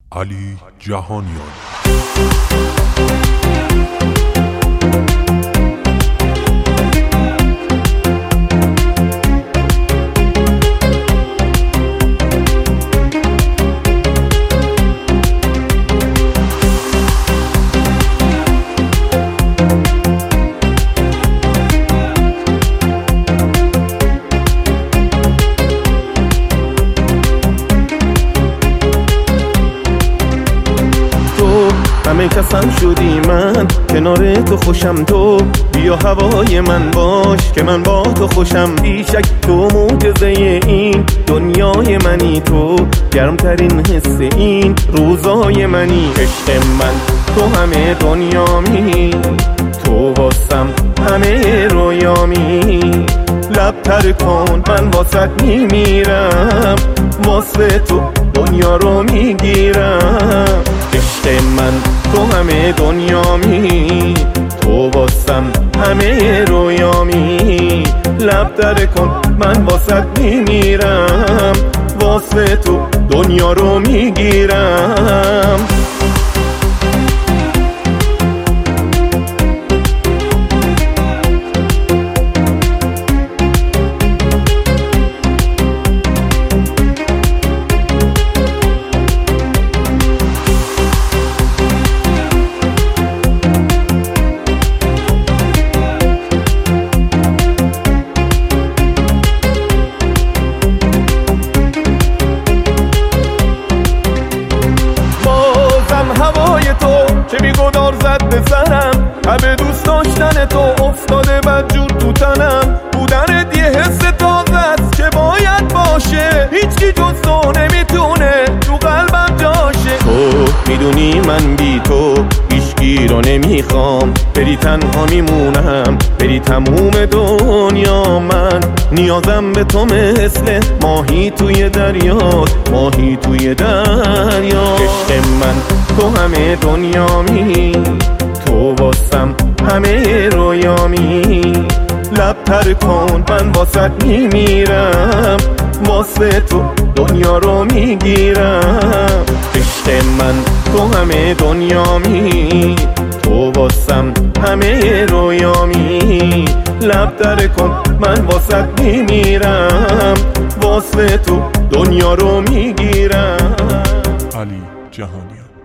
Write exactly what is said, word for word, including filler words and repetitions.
علی جهانیان. همه کسم شدی، من کنار تو خوشم. تو بیا هوای من باش که من با تو خوشم. بیشک تو معجزه این دنیای منی، تو گرمترین حس این روزای منی. عشق من تو همه دنیامی، تو واسم همه رویامی. لب تر کن من واسط میمیرم، واسه تو دنیا رو میگیرم. عشق من تو همه دنیامی، تو واسم همه رویامی. لب در کن من واسط میمیرم، واسه تو دنیا رو میگیرم. چه بیگدار زد به سرم، همه دوست داشتن تو افتاده بدجور تو تنم. بودنت یه حس تازه است که باید باشه، هیچکی جز تو نمیتونه تو قلبم جاشه. تو میدونی من بی تو هیچکی رو نمیخوام، بری تنها میمونم، بری تموم دنیا. من نیازم به تو مثل ماهی توی دریا، ماهی توی دریا. عشق من تو همه دنیامی، تو واسم همه رویامی. لب تر کن من واسط میمیرم، واسه تو دنیا رو میگیرم. عشق من تو همه دنیامی، تو واسم همه رویامی. لب تر کن من واسط میمیرم، واسه تو دنیا رو میگیرم. علی جهانیان.